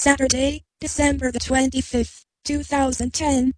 Saturday, December the 25th, 2010,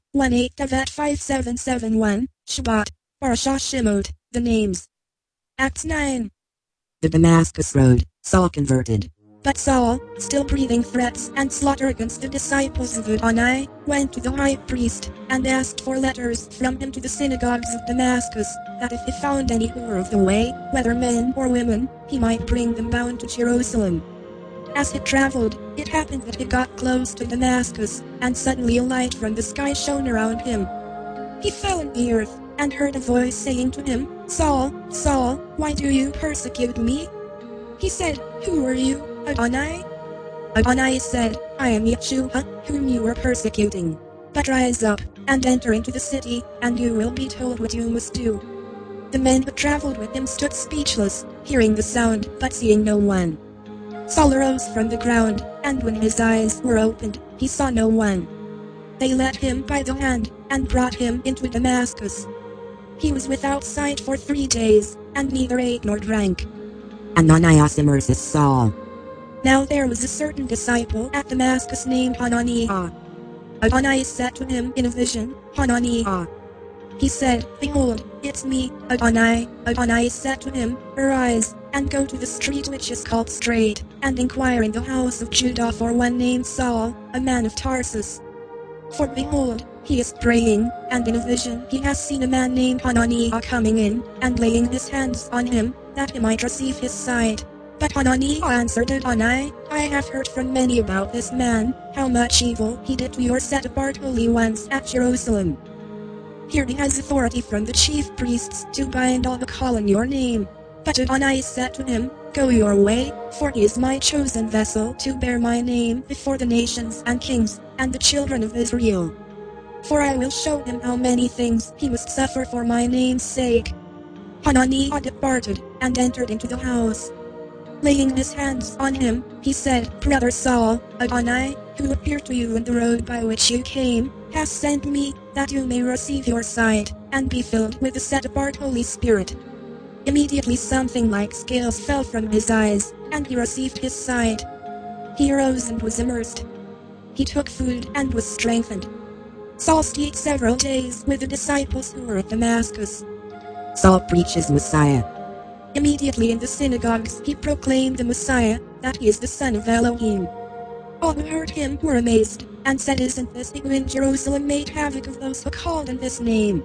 1-8-5771, Shabbat, Parashah Shemot, the names. Acts 9. The Damascus Road, Saul converted. But Saul, still breathing threats and slaughter against the disciples of Adonai, went to the high priest, and asked for letters from him to the synagogues of Damascus, that if he found any who were of the way, whether men or women, he might bring them bound to Jerusalem. As he traveled, it happened that he got close to Damascus, and suddenly a light from the sky shone around him. He fell on the earth, and heard a voice saying to him, "Saul, Saul, why do you persecute me?" He said, "Who are you, Adonai?" Adonai said, "I am Yeshua, whom you are persecuting. But rise up, and enter into the city, and you will be told what you must do." The men who traveled with him stood speechless, hearing the sound, but seeing no one. Saul arose from the ground, and when his eyes were opened, he saw no one. They led him by the hand, and brought him into Damascus. He was without sight for 3 days, and neither ate nor drank. Ananias immerses Saul. Now there was a certain disciple at Damascus named Hananiah. Adonai said to him in a vision, "Hananiah." He said, "Behold, it's me, Adonai." Adonai said to him, "Arise, and go to the street which is called Straight, and inquire in the house of Judah for one named Saul, a man of Tarsus. For behold, he is praying, and in a vision he has seen a man named Hananiah coming in, and laying his hands on him, that he might receive his sight." But Hananiah answered Adonai, "I have heard from many about this man, how much evil he did to your set-apart holy ones at Jerusalem. Here he has authority from the chief priests to bind all who call on your name." But Adonai said to him, "Go your way, for he is my chosen vessel to bear my name before the nations and kings, and the children of Israel. For I will show him how many things he must suffer for my name's sake." Hananiah departed, and entered into the house. Laying his hands on him, he said, "Brother Saul, Adonai, who appeared to you in the road by which you came, has sent me, that you may receive your sight, and be filled with the set-apart Holy Spirit." Immediately something like scales fell from his eyes, and he received his sight. He arose and was immersed. He took food and was strengthened. Saul stayed several days with the disciples who were at Damascus. Saul preaches Messiah. Immediately in the synagogues he proclaimed the Messiah, that he is the Son of Elohim. All who heard him were amazed, and said, "Isn't this he who in Jerusalem made havoc of those who called on this name?"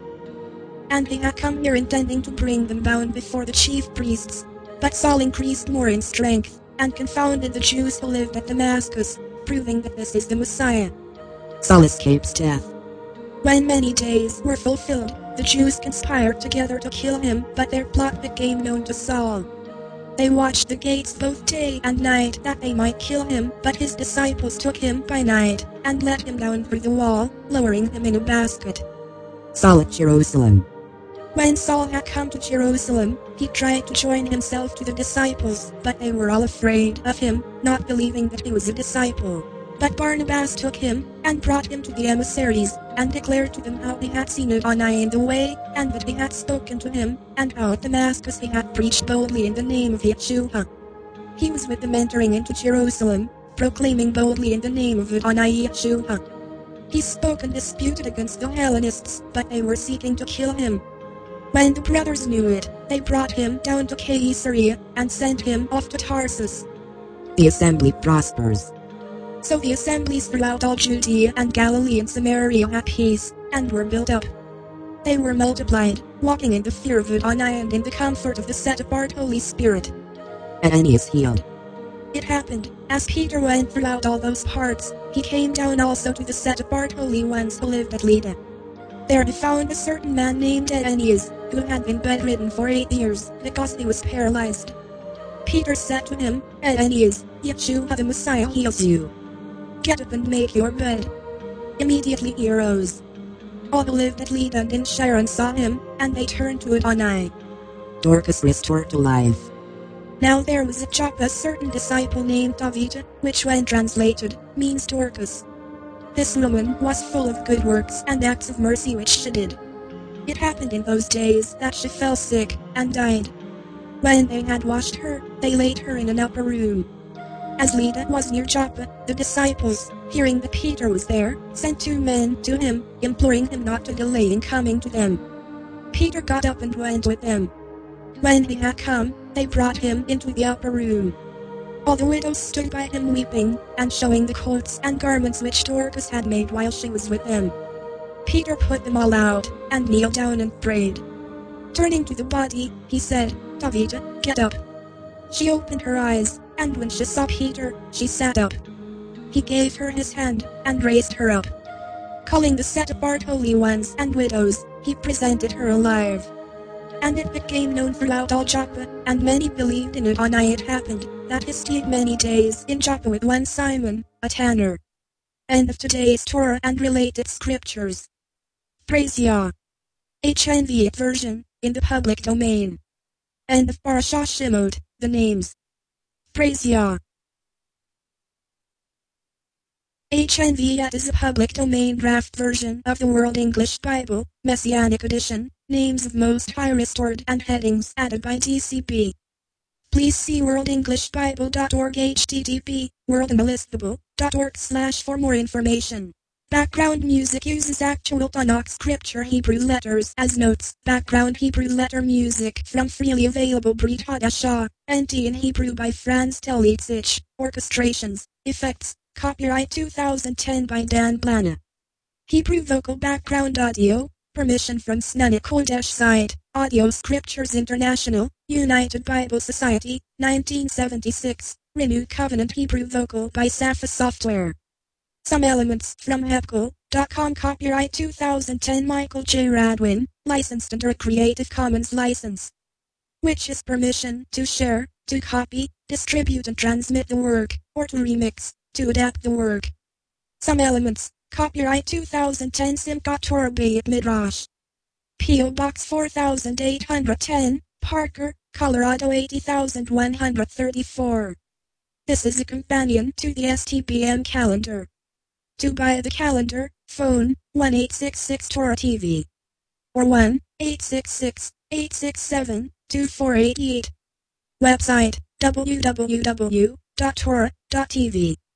And they had come here intending to bring them bound before the chief priests. But Saul increased more in strength, and confounded the Jews who lived at Damascus, proving that this is the Messiah. Saul escapes death. When many days were fulfilled, the Jews conspired together to kill him, but their plot became known to Saul. They watched the gates both day and night that they might kill him, but his disciples took him by night, and let him down through the wall, lowering him in a basket. Saul at Jerusalem. When Saul had come to Jerusalem, he tried to join himself to the disciples, but they were all afraid of him, not believing that he was a disciple. But Barnabas took him, and brought him to the emissaries, and declared to them how he had seen Adonai in the way, and that he had spoken to him, and how at Damascus he had preached boldly in the name of Yeshua. He was with them entering into Jerusalem, proclaiming boldly in the name of Adonai Yeshua. He spoke and disputed against the Hellenists, but they were seeking to kill him. When the brothers knew it, they brought him down to Caesarea, and sent him off to Tarsus. The assembly prospers. So the assemblies throughout all Judea and Galilee and Samaria had peace, and were built up. They were multiplied, walking in the fear of Adonai and in the comfort of the set-apart Holy Spirit. Ananias healed. It happened, as Peter went throughout all those parts, he came down also to the set-apart holy ones who lived at Lydda. There he found a certain man named Ananias, who had been bedridden for 8 years, because he was paralyzed. Peter said to him, "Ananias, Yeshua the Messiah heals you. Get up and make your bed." Immediately he arose. All who lived at Lydda and in Sharon saw him, and they turned to Adonai. Dorcas restored to life. Now there was at Joppa a certain disciple named Tabitha, which when translated, means Dorcas. This woman was full of good works and acts of mercy which she did. It happened in those days that she fell sick, and died. When they had washed her, they laid her in an upper room. As Lydda was near Joppa, the disciples, hearing that Peter was there, sent 2 men to him, imploring him not to delay in coming to them. Peter got up and went with them. When he had come, they brought him into the upper room. All the widows stood by him weeping, and showing the coats and garments which Dorcas had made while she was with them. Peter put them all out, and kneeled down and prayed. Turning to the body, he said, "Tabitha, get up." She opened her eyes, and when she saw Peter, she sat up. He gave her his hand, and raised her up. Calling the set apart holy ones and widows, he presented her alive. And it became known throughout all Joppa, and many believed in it. On it happened, that he stayed many days in Joppa with one Simon, a tanner. End of today's Torah and related scriptures. Praise Yah. HNV version, in the public domain. End of Parashah Shemot, the names. Praise Yah. HNV is a public domain draft version of the World English Bible, Messianic Edition, names of Most High restored and headings added by DCB. Please see worldenglishbible.org http worldenglishbible.org/ for more information. Background music uses actual Tanakh scripture Hebrew letters as notes. Background Hebrew letter music from freely available Brit Hadashah, NT in Hebrew by Franz Telitzich. Orchestrations, effects, copyright 2010 by Dan Blana. Hebrew vocal background audio, permission from Snana Kodesh site, Audio Scriptures International, United Bible Society, 1976, Renewed Covenant Hebrew vocal by Safa Software. Some elements from Hepco.com. Copyright 2010 Michael J. Radwin, licensed under a Creative Commons license. Which is permission to share, to copy, distribute and transmit the work, or to remix, to adapt the work. Some elements. Copyright 2010 Simchat Torah Beit Midrash. P.O. Box 4810, Parker, Colorado 80134. This is a companion to the STBM calendar. To buy the calendar, phone 1-866-TORAH-TV or 1-866-867-2488. Website www.torah.tv